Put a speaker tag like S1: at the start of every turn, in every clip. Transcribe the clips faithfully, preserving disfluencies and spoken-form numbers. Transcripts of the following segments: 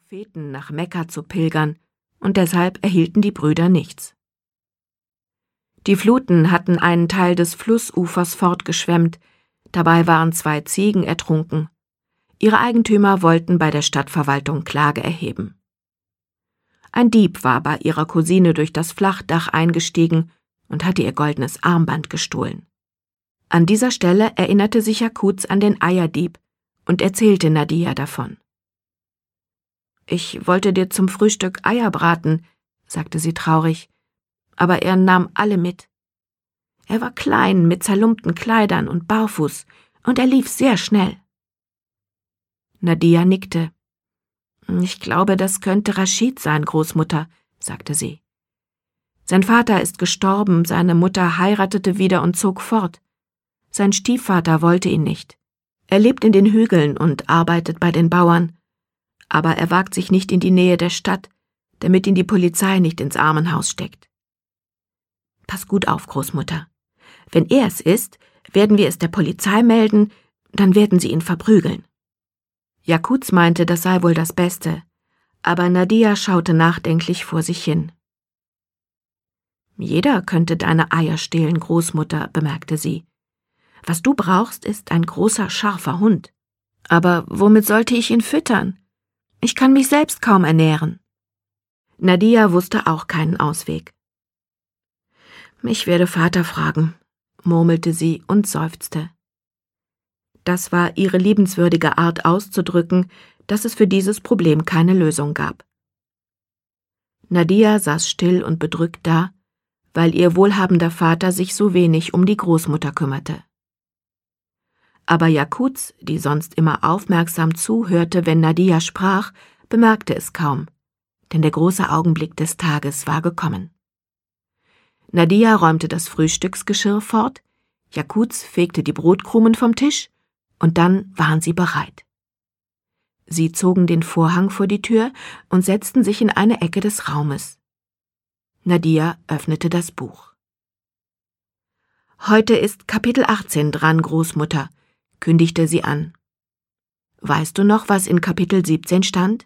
S1: Propheten nach Mekka zu pilgern, und deshalb erhielten die Brüder nichts. Die Fluten hatten einen Teil des Flussufers fortgeschwemmt, dabei waren zwei Ziegen ertrunken. Ihre Eigentümer wollten bei der Stadtverwaltung Klage erheben. Ein Dieb war bei ihrer Cousine durch das Flachdach eingestiegen und hatte ihr goldenes Armband gestohlen. An dieser Stelle erinnerte sich Yakuz an den Eierdieb und erzählte Nadia davon. »Ich wollte dir zum Frühstück Eier braten«, sagte sie traurig, aber er nahm alle mit. Er war klein, mit zerlumpten Kleidern und barfuß, und er lief sehr schnell. Nadia nickte. »Ich glaube, das könnte Rashid sein, Großmutter«, sagte sie. »Sein Vater ist gestorben, seine Mutter heiratete wieder und zog fort. Sein Stiefvater wollte ihn nicht. Er lebt in den Hügeln und arbeitet bei den Bauern. Aber er wagt sich nicht in die Nähe der Stadt, damit ihn die Polizei nicht ins Armenhaus steckt. Pass gut auf, Großmutter. Wenn er es ist, werden wir es der Polizei melden, dann werden sie ihn verprügeln.« Yakuz meinte, das sei wohl das Beste, aber Nadia schaute nachdenklich vor sich hin. »Jeder könnte deine Eier stehlen, Großmutter«, bemerkte sie. »Was du brauchst, ist ein großer, scharfer Hund. Aber womit sollte ich ihn füttern? Ich kann mich selbst kaum ernähren.« Nadia wusste auch keinen Ausweg. »Ich werde Vater fragen«, murmelte sie und seufzte. Das war ihre liebenswürdige Art auszudrücken, dass es für dieses Problem keine Lösung gab. Nadia saß still und bedrückt da, weil ihr wohlhabender Vater sich so wenig um die Großmutter kümmerte. Aber Yakuz, die sonst immer aufmerksam zuhörte, wenn Nadia sprach, bemerkte es kaum, denn der große Augenblick des Tages war gekommen. Nadia räumte das Frühstücksgeschirr fort, Yakuz fegte die Brotkrumen vom Tisch, und dann waren sie bereit. Sie zogen den Vorhang vor die Tür und setzten sich in eine Ecke des Raumes. Nadia öffnete das Buch. »Heute ist Kapitel achtzehn dran, Großmutter«, kündigte sie an. »Weißt du noch, was in Kapitel siebzehn stand?«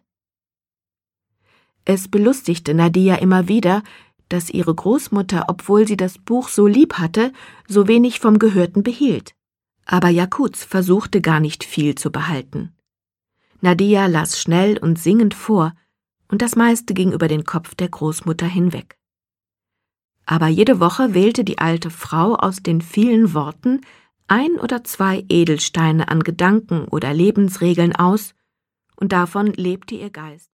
S1: Es belustigte Nadia immer wieder, dass ihre Großmutter, obwohl sie das Buch so lieb hatte, so wenig vom Gehörten behielt. Aber Yakuz versuchte gar nicht viel zu behalten. Nadia las schnell und singend vor, und das meiste ging über den Kopf der Großmutter hinweg. Aber jede Woche wählte die alte Frau aus den vielen Worten ein oder zwei Edelsteine an Gedanken oder Lebensregeln aus, und davon lebte ihr Geist.